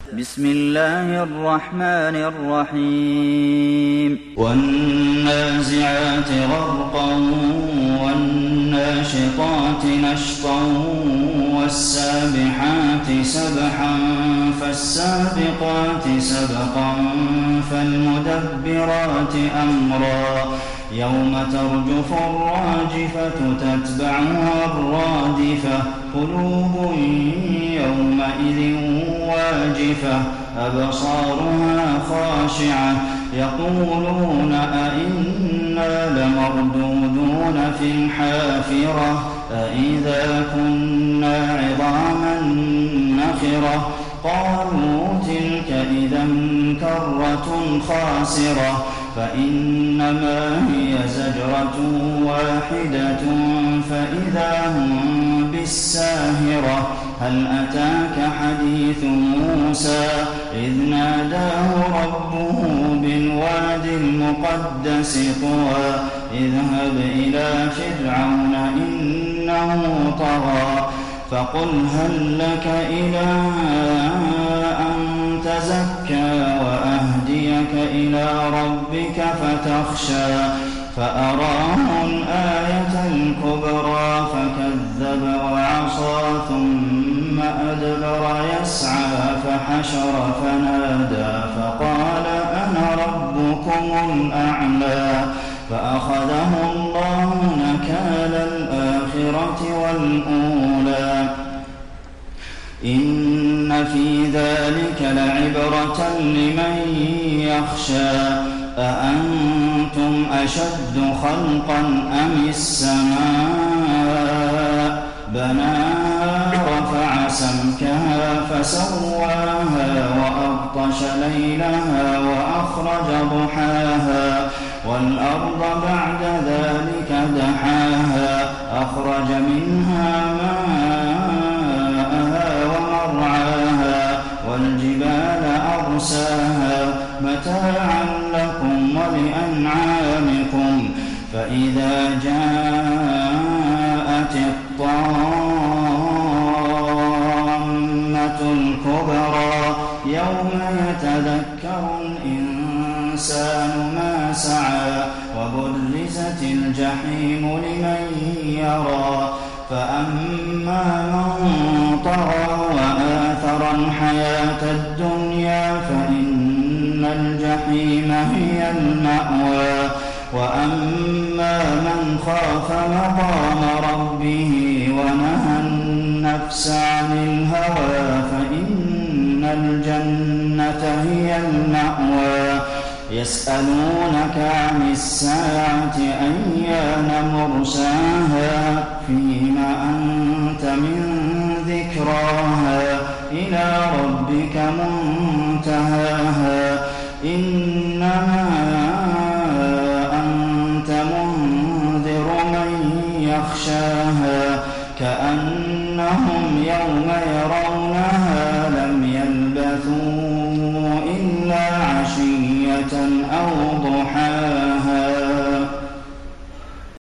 بسم الله الرحمن الرحيم والنازعات غرقا والناشطات نشطا والسابحات سبحا فالسابقات سبقا فالمدبرات أمرا يوم ترجف الراجفة تتبعها الرادفة قلوب يومئذ واجفة أبصارها خاشعة يقولون أئنا لمردودون في الحافرة أئذا كنا عظاما نخرة قالوا تلك إذا كرة خاسرة فإنما هي زجرة واحدة فإذا هم بالساهرة هل أتاك حديث موسى إذ ناداه ربه بالواد المقدس طوى اذهب إلى فرعون إنه طغى فقل هل لك إلى أن تزكى وأهديك إلى ربك فتخشى فأراه الآية الكبرى فكذب وعصى ثم أدبر يسعى فحشر فنادى فقال أنا ربكم الأعلى فأخذه الله نكال الآخرة والأولى إن في ذلك لعبرة لمن يخشى أأنتم أشد خلقا أم السماء بناها رفع سمكها فسواها وأغطش ليلها وأخرج ضحاها والأرض بعد ذلك دحاها أخرج منها ماءها ومرعاها والجبال أرساها متاعا لكم ولأنعامكم فإذا جاءت الطامة الكبرى يوم يتذكر الإنسان ما سعى وبرزت الجحيم لمن يرى فأما من طغى وآثر الحياة الدنيا فإن الجحيم هي المأوى وأما من خاف مقام ربه ونهى النفس عن الهوى فإن الجنة هي المأوى يسألونك عن الساعة أيان مرساها فيما أنت من ذكراها إلى ربك منتهاها إنما أنت منذر من يخشاها كأنهم يوم يرونها